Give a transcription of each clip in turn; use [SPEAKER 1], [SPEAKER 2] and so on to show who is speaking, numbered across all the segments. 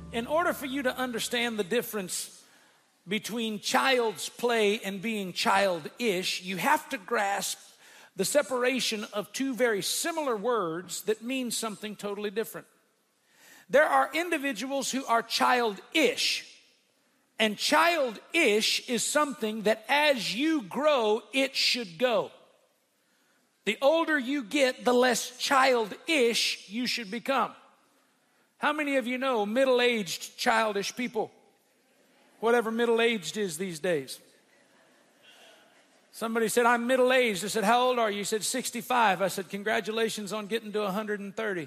[SPEAKER 1] In order for you to understand the difference between child's play and being childish, you have to grasp the separation of two very similar words that mean something totally different. There are individuals who are childish, and childish is something that as you grow, it should go. The older you get, the less childish you should become. How many of you know middle-aged childish people? Whatever middle-aged is these days. Somebody said, I'm middle-aged. I said, how old are you? He said, 65. I said, congratulations on getting to 130.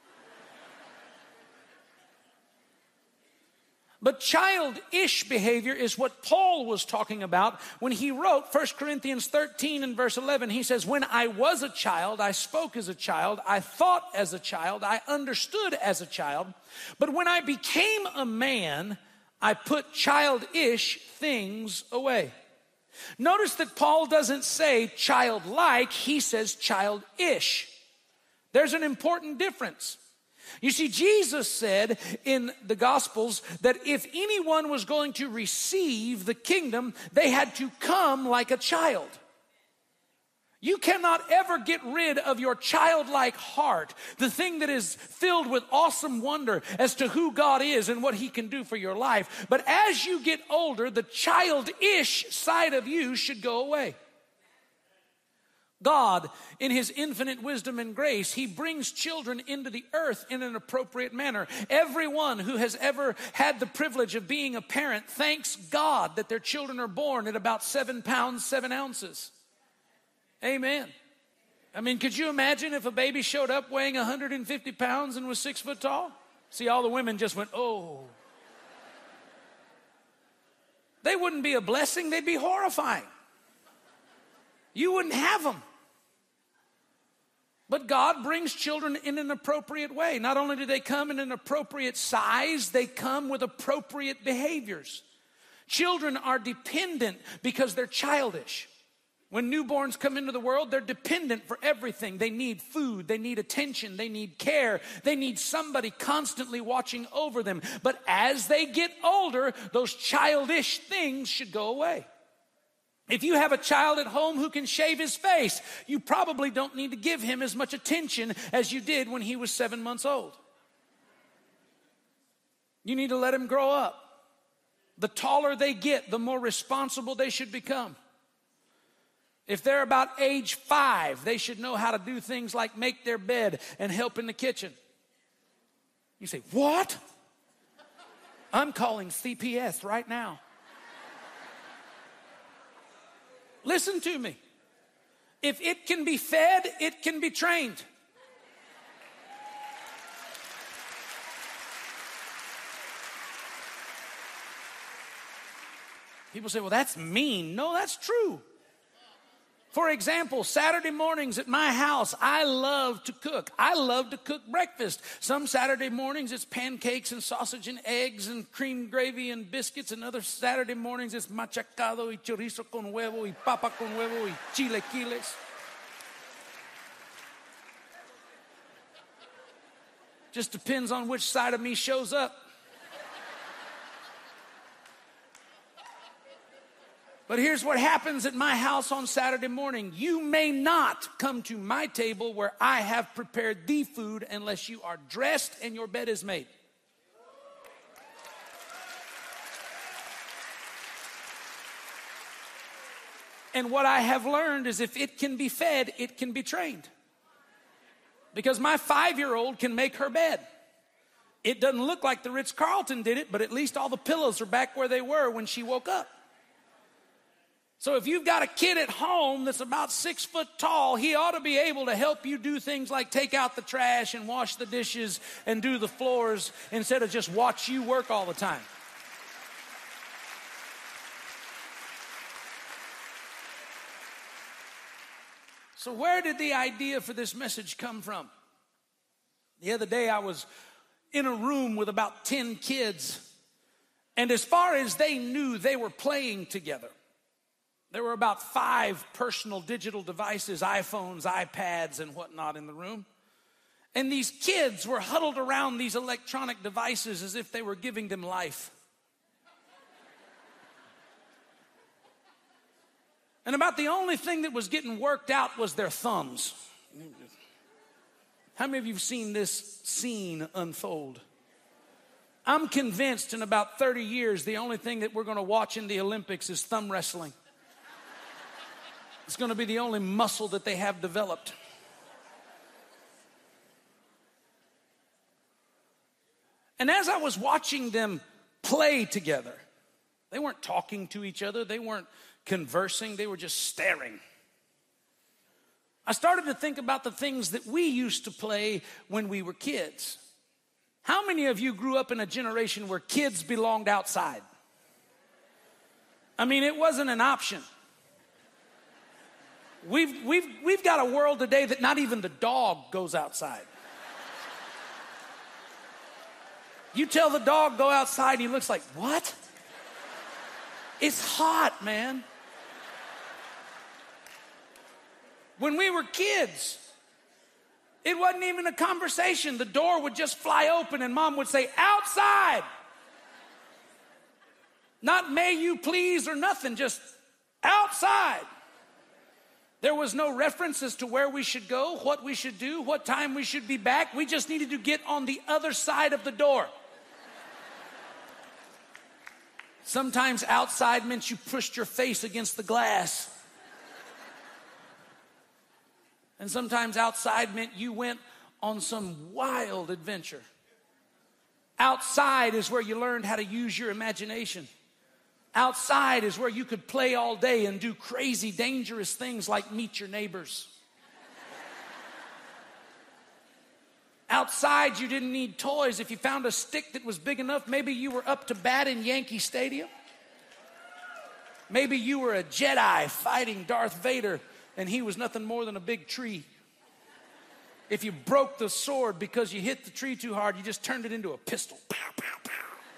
[SPEAKER 1] But childish behavior is what Paul was talking about when he wrote 1 Corinthians 13 and verse 11. He says, when I was a child, I spoke as a child, I thought as a child, I understood as a child. But when I became a man, I put childish things away. Notice that Paul doesn't say childlike, he says childish. There's an important difference. You see, Jesus said in the Gospels that if anyone was going to receive the kingdom, they had to come like a child. You cannot ever get rid of your childlike heart, the thing that is filled with awesome wonder as to who God is and what He can do for your life. But as you get older, the childish side of you should go away. God, in His infinite wisdom and grace, He brings children into the earth in an appropriate manner. Everyone who has ever had the privilege of being a parent thanks God that their children are born at about 7 pounds, 7 ounces. Amen. I mean, could you imagine if a baby showed up weighing 150 pounds and was 6 foot tall? See, all the women just went, oh. They wouldn't be a blessing, they'd be horrifying. You wouldn't have them. But God brings children in an appropriate way. Not only do they come in an appropriate size, they come with appropriate behaviors. Children are dependent because they're childish. When newborns come into the world, they're dependent for everything. They need food, they need attention, they need care, they need somebody constantly watching over them. But as they get older, those childish things should go away. If you have a child at home who can shave his face, you probably don't need to give him as much attention as you did when he was 7 months old. You need to let him grow up. The taller they get, the more responsible they should become. If they're about age 5, they should know how to do things like make their bed and help in the kitchen. You say, what? I'm calling CPS right now. Listen to me. If it can be fed, it can be trained. People say, well, that's mean. No, that's true. For example, Saturday mornings at my house, I love to cook. I love to cook breakfast. Some Saturday mornings, it's pancakes and sausage and eggs and cream gravy and biscuits. And other Saturday mornings, it's machacado y chorizo con huevo y papa con huevo y chilequiles. Just depends on which side of me shows up. But here's what happens at my house on Saturday morning. You may not come to my table where I have prepared the food unless you are dressed and your bed is made. And what I have learned is if it can be fed, it can be trained. Because my 5-year-old can make her bed. It doesn't look like the Ritz-Carlton did it, but at least all the pillows are back where they were when she woke up. So if you've got a kid at home that's about 6 foot tall, he ought to be able to help you do things like take out the trash and wash the dishes and do the floors instead of just watch you work all the time. So where did the idea for this message come from? The other day I was in a room with about 10 kids, and as far as they knew, they were playing together. There were about 5 personal digital devices, iPhones, iPads, and whatnot in the room. And these kids were huddled around these electronic devices as if they were giving them life. And about the only thing that was getting worked out was their thumbs. How many of you have seen this scene unfold? I'm convinced in about 30 years, the only thing that we're going to watch in the Olympics is thumb wrestling. It's going to be the only muscle that they have developed. And as I was watching them play together, they weren't talking to each other, they weren't conversing, they were just staring. I started to think about the things that we used to play when we were kids. How many of you grew up in a generation where kids belonged outside? I mean, it wasn't an option. We've got a world today that not even the dog goes outside. You tell the dog go outside, he looks like, what? It's hot, man. When we were kids, it wasn't even a conversation. The door would just fly open and mom would say, outside. Not may you please or nothing, just outside. There was no reference as to where we should go, what we should do, what time we should be back. We just needed to get on the other side of the door. Sometimes outside meant you pushed your face against the glass. And sometimes outside meant you went on some wild adventure. Outside is where you learned how to use your imagination. Outside is where you could play all day and do crazy, dangerous things like meet your neighbors. Outside, you didn't need toys. If you found a stick that was big enough, maybe you were up to bat in Yankee Stadium. Maybe you were a Jedi fighting Darth Vader, and he was nothing more than a big tree. If you broke the sword because you hit the tree too hard, you just turned it into a pistol. Pow, pow, pow.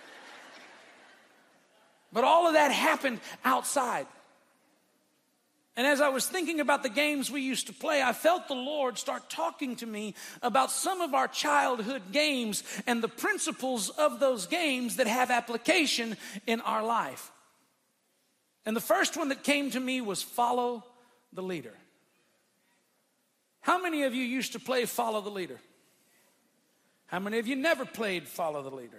[SPEAKER 1] But all of that happened outside. And as I was thinking about the games we used to play, I felt the Lord start talking to me about some of our childhood games and the principles of those games that have application in our life. And the first one that came to me was follow the leader. How many of you used to play follow the leader? How many of you never played follow the leader?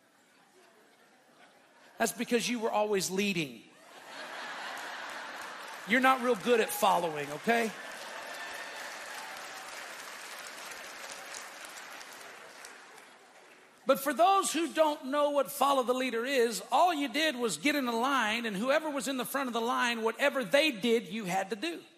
[SPEAKER 1] That's because you were always leading. You're not real good at following, okay? But for those who don't know what follow the leader is, all you did was get in a line, and whoever was in the front of the line, whatever they did, you had to do.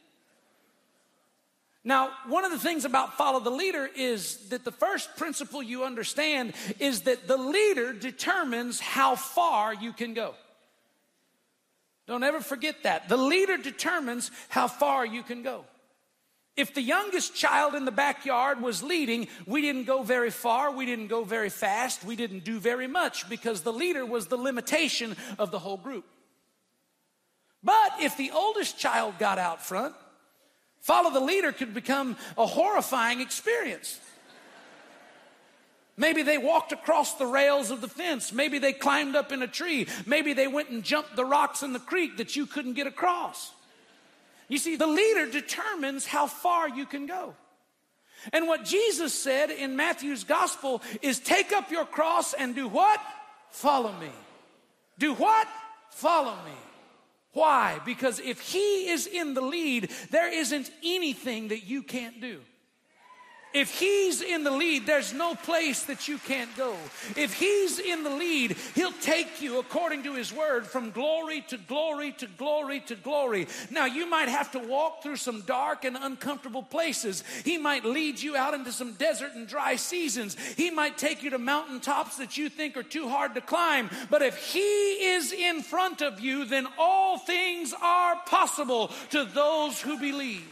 [SPEAKER 1] Now, one of the things about follow the leader is that the first principle you understand is that the leader determines how far you can go. Don't ever forget that. The leader determines how far you can go. If the youngest child in the backyard was leading, we didn't go very far, we didn't go very fast, we didn't do very much because the leader was the limitation of the whole group. But if the oldest child got out front, follow the leader could become a horrifying experience. Maybe they walked across the rails of the fence. Maybe they climbed up in a tree. Maybe they went and jumped the rocks in the creek that you couldn't get across. You see, the leader determines how far you can go. And what Jesus said in Matthew's gospel is take up your cross and do what? Follow me. Do what? Follow me. Why? Because if he is in the lead, there isn't anything that you can't do. If he's in the lead, there's no place that you can't go. If he's in the lead, he'll take you, according to his word, from glory to glory to glory to glory. Now, you might have to walk through some dark and uncomfortable places. He might lead you out into some desert and dry seasons. He might take you to mountaintops that you think are too hard to climb. But if he is in front of you, then all things are possible to those who believe.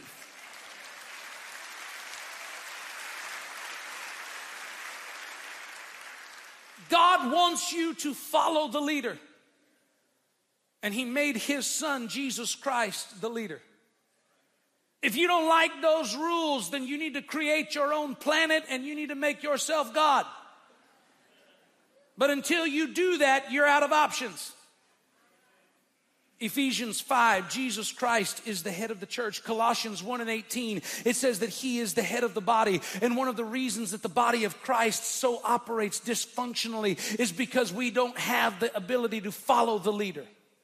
[SPEAKER 1] God wants you to follow the leader. And he made his son, Jesus Christ, the leader. If you don't like those rules, then you need to create your own planet and you need to make yourself God. But until you do that, you're out of options. Ephesians 5, Jesus Christ is the head of the church. Colossians 1:18, it says that he is the head of the body. And one of the reasons that the body of Christ so operates dysfunctionally is because we don't have the ability to follow the leader.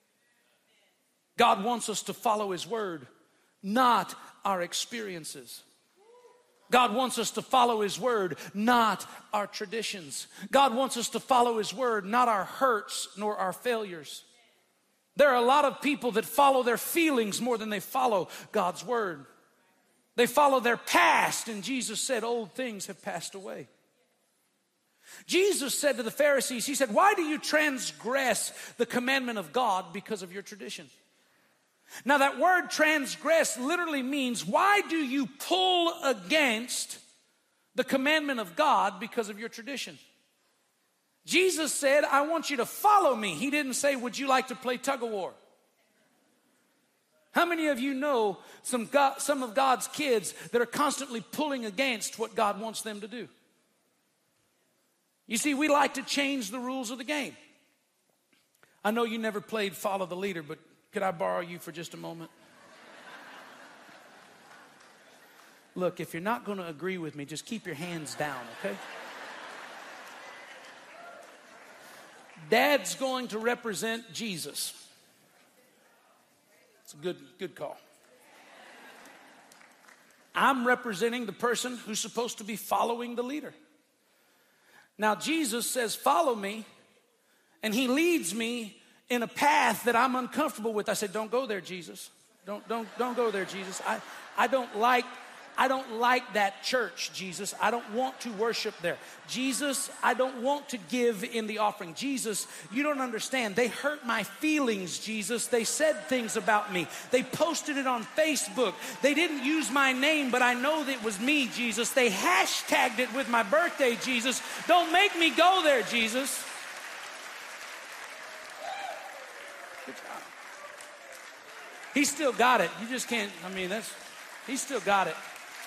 [SPEAKER 1] God wants us to follow his word, not our experiences. God wants us to follow his word, not our traditions. God wants us to follow his word, not our hurts nor our failures. There are a lot of people that follow their feelings more than they follow God's word. They follow their past, and Jesus said, old things have passed away. Jesus said to the Pharisees, he said, why do you transgress the commandment of God because of your tradition? Now that word transgress literally means, why do you pull against the commandment of God because of your tradition? Jesus said, I want you to follow me. He didn't say, would you like to play tug of war? How many of you know some of God's kids that are constantly pulling against what God wants them to do? You see, we like to change the rules of the game. I know you never played follow the leader, but could I borrow you for just a moment? Look, if you're not going to agree with me, just keep your hands down, okay? Dad's going to represent Jesus. It's a good call. I'm representing the person who's supposed to be following the leader. Now, Jesus says, follow me, and he leads me in a path that I'm uncomfortable with. I said, don't go there, Jesus. Don't go there, Jesus. I don't like that church, Jesus. I don't want to worship there. Jesus, I don't want to give in the offering. Jesus, you don't understand. They hurt my feelings, Jesus. They said things about me. They posted it on Facebook. They didn't use my name, but I know that it was me, Jesus. They hashtagged it with my birthday, Jesus. Don't make me go there, Jesus. Good job. He still got it. You just can't, he still got it.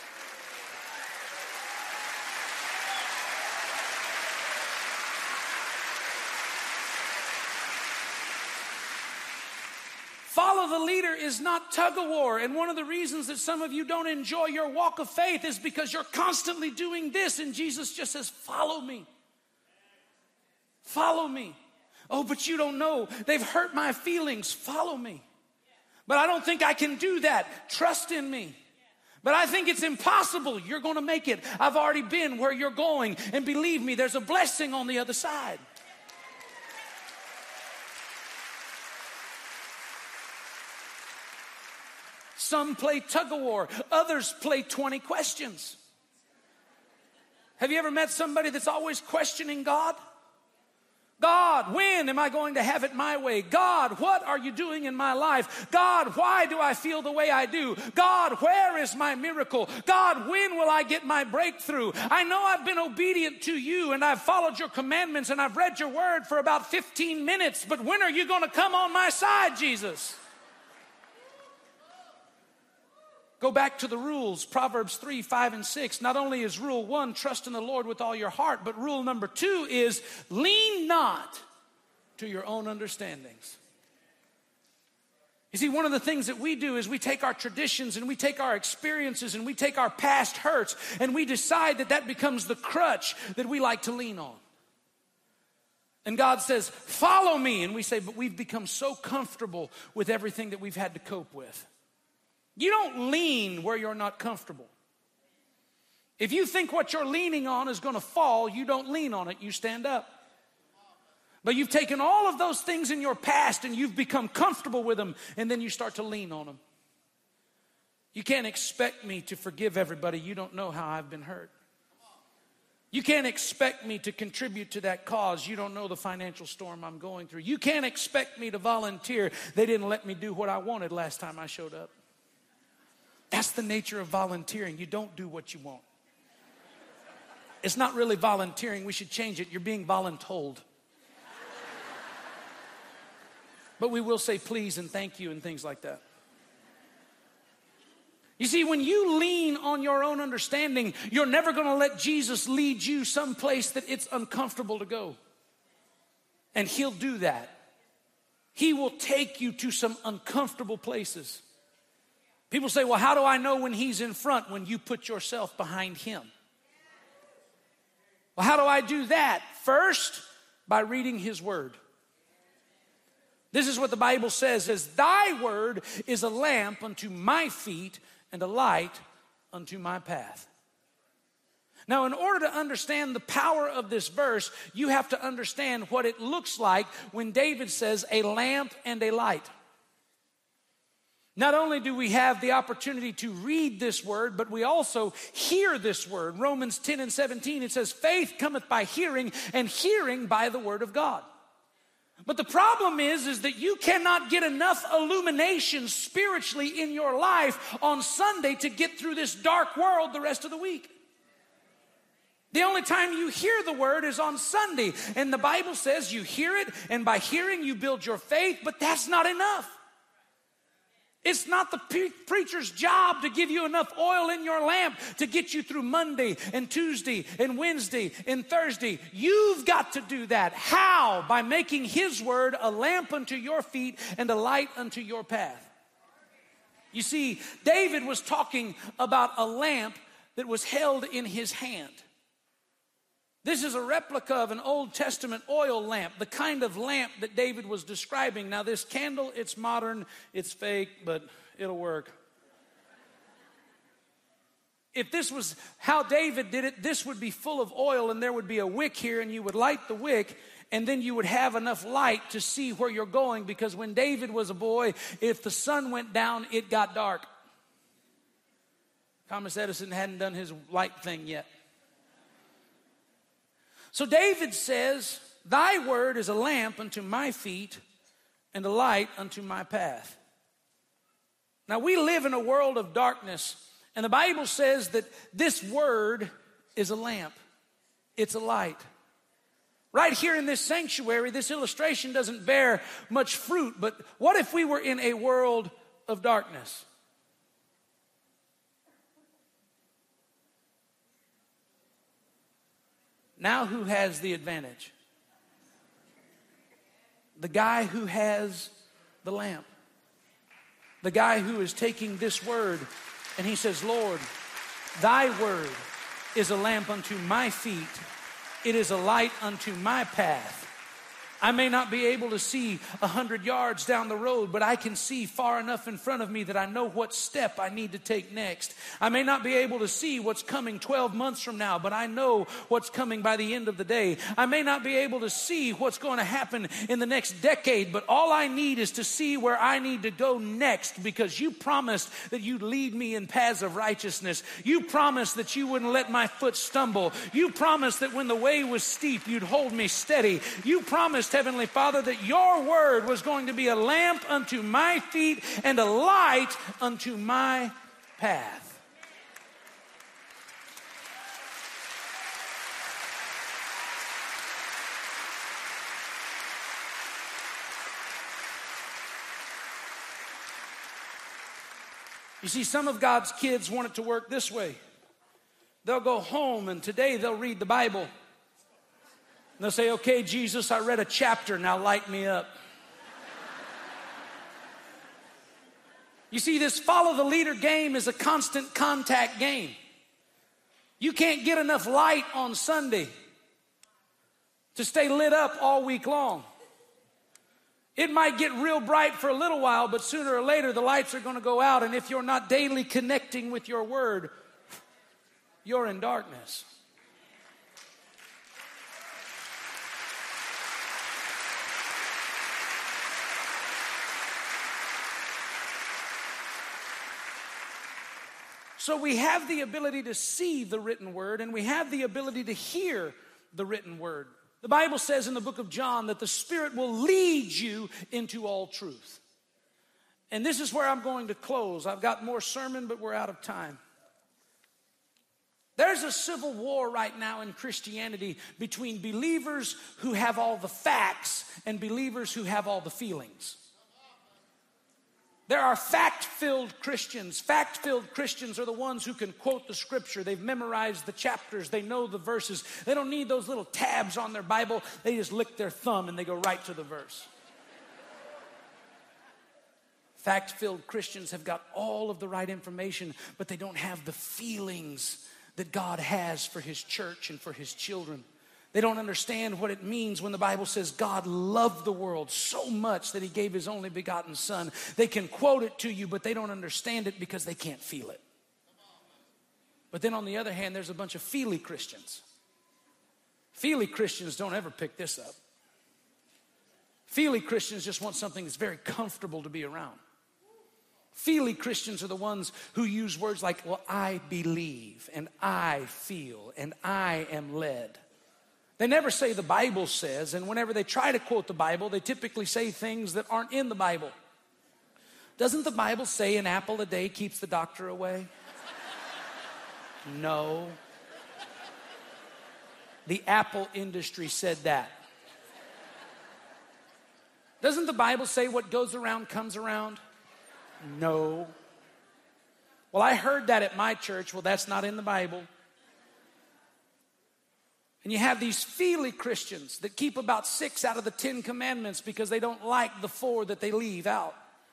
[SPEAKER 1] Follow the leader is not tug of war. And one of the reasons that some of you don't enjoy your walk of faith is because you're constantly doing this. And Jesus just says, follow me. Follow me. Oh, but you don't know. They've hurt my feelings. Follow me. But I don't think I can do that. Trust in me. But I think it's impossible. You're going to make it. I've already been where you're going. And believe me, there's a blessing on the other side. Some play tug of war. Others play 20 questions. Have you ever met somebody that's always questioning God? God, when am I going to have it my way? God, what are you doing in my life? God, why do I feel the way I do? God, where is my miracle? God, when will I get my breakthrough? I know I've been obedient to you and I've followed your commandments and I've read your word for about 15 minutes, but when are you going to come on my side, Jesus? Go back to the rules, Proverbs 3, 5, and 6. Not only is rule 1, trust in the Lord with all your heart, but rule number 2 is lean not to your own understandings. You see, one of the things that we do is we take our traditions and we take our experiences and we take our past hurts and we decide that that becomes the crutch that we like to lean on. And God says, follow me. And we say, but we've become so comfortable with everything that we've had to cope with. You don't lean where you're not comfortable. If you think what you're leaning on is going to fall, you don't lean on it, you stand up. But you've taken all of those things in your past and you've become comfortable with them, and then you start to lean on them. You can't expect me to forgive everybody. You don't know how I've been hurt. You can't expect me to contribute to that cause. You don't know the financial storm I'm going through. You can't expect me to volunteer. They didn't let me do what I wanted last time I showed up. That's the nature of volunteering. You don't do what you want. It's not really volunteering. We should change it. You're being voluntold. But we will say please and thank you and things like that. You see, when you lean on your own understanding, you're never going to let Jesus lead you someplace that it's uncomfortable to go. And he'll do that. He will take you to some uncomfortable places. People say, well, how do I know when he's in front? When you put yourself behind him. Well, how do I do that? First, by reading his word. This is what the Bible says, is thy word is a lamp unto my feet and a light unto my path. Now, in order to understand the power of this verse, you have to understand what it looks like when David says a lamp and a light. Not only do we have the opportunity to read this word, but we also hear this word. Romans 10 and 17, it says, faith cometh by hearing, and hearing by the word of God. But the problem is that you cannot get enough illumination spiritually in your life on Sunday to get through this dark world the rest of the week. The only time you hear the word is on Sunday. And the Bible says you hear it, and by hearing you build your faith, but that's not enough. It's not the preacher's job to give you enough oil in your lamp to get you through Monday and Tuesday and Wednesday and Thursday. You've got to do that. How? By making his word a lamp unto your feet and a light unto your path. You see, David was talking about a lamp that was held in his hand. This is a replica of an Old Testament oil lamp, the kind of lamp that David was describing. Now, this candle, it's modern, it's fake, but it'll work. If this was how David did it, this would be full of oil, and there would be a wick here, and you would light the wick, and then you would have enough light to see where you're going, because when David was a boy, if the sun went down, it got dark. Thomas Edison hadn't done his light thing yet. So David says, thy word is a lamp unto my feet and a light unto my path. Now we live in a world of darkness, and the Bible says that this word is a lamp. It's a light. Right here in this sanctuary, this illustration doesn't bear much fruit, but what if we were in a world of darkness? Now who has the advantage? The guy who has the lamp. The guy who is taking this word and he says, Lord, thy word is a lamp unto my feet. It is a light unto my path. I may not be able to see 100 yards down the road, but I can see far enough in front of me that I know what step I need to take next. I may not be able to see what's coming 12 months from now, but I know what's coming by the end of the day. I may not be able to see what's going to happen in the next decade, but all I need is to see where I need to go next, because you promised that you'd lead me in paths of righteousness. You promised that you wouldn't let my foot stumble. You promised that when the way was steep, you'd hold me steady. You promised, Heavenly Father, that your word was going to be a lamp unto my feet and a light unto my path. You see, some of God's kids want it to work this way. They'll go home and today they'll read the Bible. And they'll say, okay, Jesus, I read a chapter, now light me up. You see, this follow the leader game is a constant contact game. You can't get enough light on Sunday to stay lit up all week long. It might get real bright for a little while, but sooner or later the lights are going to go out. And if you're not daily connecting with your word, you're in darkness. So we have the ability to see the written word, and we have the ability to hear the written word. The Bible says in the book of John that the Spirit will lead you into all truth. And this is where I'm going to close. I've got more sermon, but we're out of time. There's a civil war right now in Christianity between believers who have all the facts and believers who have all the feelings. There are fact-filled Christians. Fact-filled Christians are the ones who can quote the scripture. They've memorized the chapters. They know the verses. They don't need those little tabs on their Bible. They just lick their thumb and they go right to the verse. Fact-filled Christians have got all of the right information, but they don't have the feelings that God has for his church and for his children. They don't understand what it means when the Bible says God loved the world so much that he gave his only begotten son. They can quote it to you, but they don't understand it because they can't feel it. But then on the other hand, there's a bunch of feely Christians. Feely Christians don't ever pick this up. Feely Christians just want something that's very comfortable to be around. Feely Christians are the ones who use words like, well, I believe, and I feel, and I am led. They never say the Bible says, and whenever they try to quote the Bible, they typically say things that aren't in the Bible. Doesn't the Bible say an apple a day keeps the doctor away? No. The apple industry said that. Doesn't the Bible say what goes around comes around? No. Well, I heard that at my church. Well, that's not in the Bible. And you have these feely Christians that keep about 6 out of the 10 commandments because they don't like the 4 that they leave out.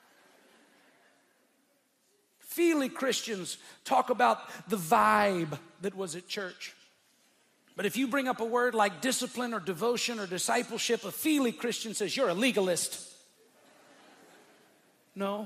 [SPEAKER 1] Feely Christians talk about the vibe that was at church. But if you bring up a word like discipline or devotion or discipleship, a feely Christian says, you're a legalist. No.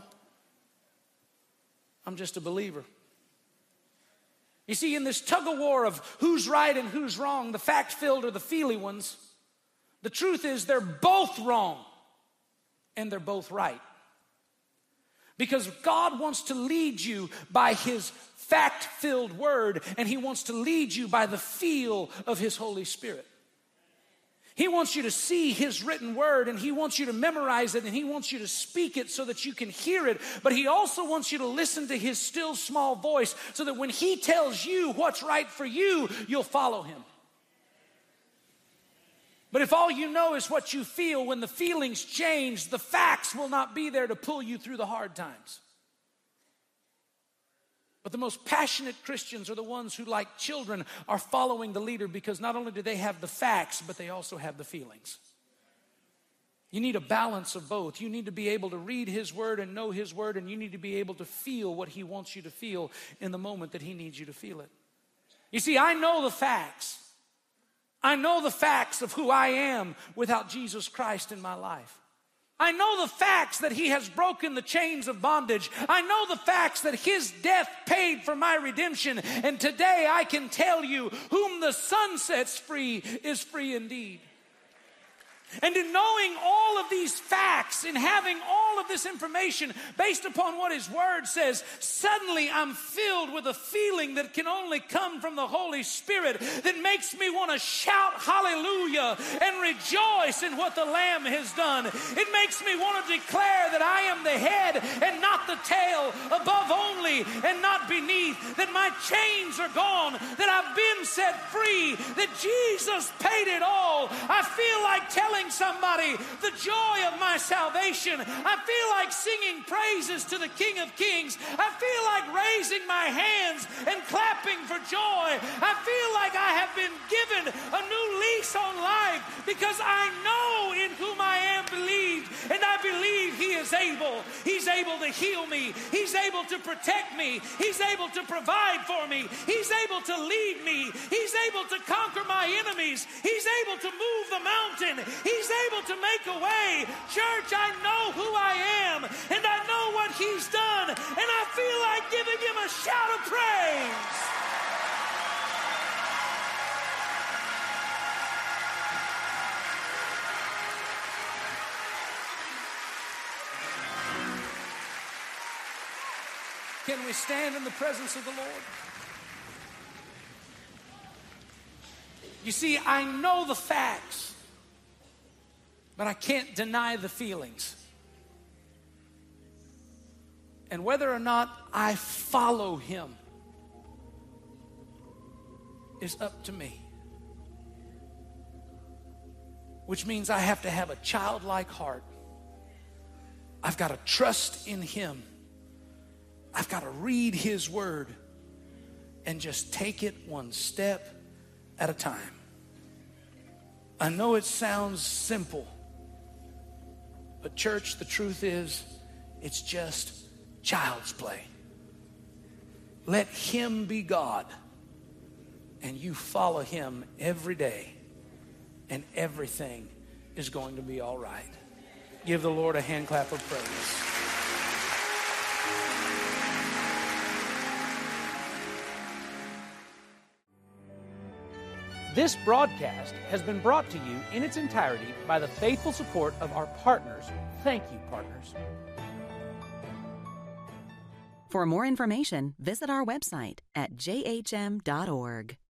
[SPEAKER 1] I'm just a believer. You see, in this tug of war of who's right and who's wrong, the fact-filled or the feely ones, the truth is they're both wrong and they're both right. Because God wants to lead you by his fact-filled word, and he wants to lead you by the feel of his Holy Spirit. He wants you to see his written word, and he wants you to memorize it, and he wants you to speak it so that you can hear it. But he also wants you to listen to his still small voice so that when he tells you what's right for you, you'll follow him. But if all you know is what you feel, when the feelings change, the facts will not be there to pull you through the hard times. But the most passionate Christians are the ones who, like children, are following the leader because not only do they have the facts, but they also have the feelings. You need a balance of both. You need to be able to read his word and know his word, and you need to be able to feel what he wants you to feel in the moment that he needs you to feel it. You see, I know the facts. I know the facts of who I am without Jesus Christ in my life. I know the facts that he has broken the chains of bondage. I know the facts that his death paid for my redemption. And today I can tell you, whom the Son sets free is free indeed. And in knowing all of these facts, in having all of this information based upon what his word says, suddenly I'm filled with a feeling that can only come from the Holy Spirit that makes me want to shout hallelujah and rejoice in what the Lamb has done. It makes me want to declare that I am the head and not the tail, above only and not beneath, that my chains are gone, that I've been set free, that Jesus paid it all. I feel like telling somebody the joy of my salvation. I feel like singing praises to the King of Kings. I feel like raising my hands and clapping for joy. I feel like I have been given a new lease on life because I know in whom I am believed, and I believe he is able. He's able to heal me. He's able to protect me. He's able to provide for me. He's able to lead me. He's able to conquer my enemies. He's able to move the mountain. He's able to make a way. Church, I know who I am, and I know what he's done, and I feel like giving him a shout of praise. Can we stand in the presence of the Lord? You see, I know the facts, but I can't deny the feelings. And whether or not I follow him is up to me. Which means I have to have a childlike heart. I've got to trust in Him. I've got to read His Word and just take it one step at a time. I know it sounds simple, but church, the truth is, it's just child's play. Let Him be God, and you follow Him every day, and everything is going to be all right. Give the Lord a hand clap of praise. This broadcast has been brought to you in its entirety by the faithful support of our partners. Thank you, partners.
[SPEAKER 2] For more information, visit our website at jhm.org.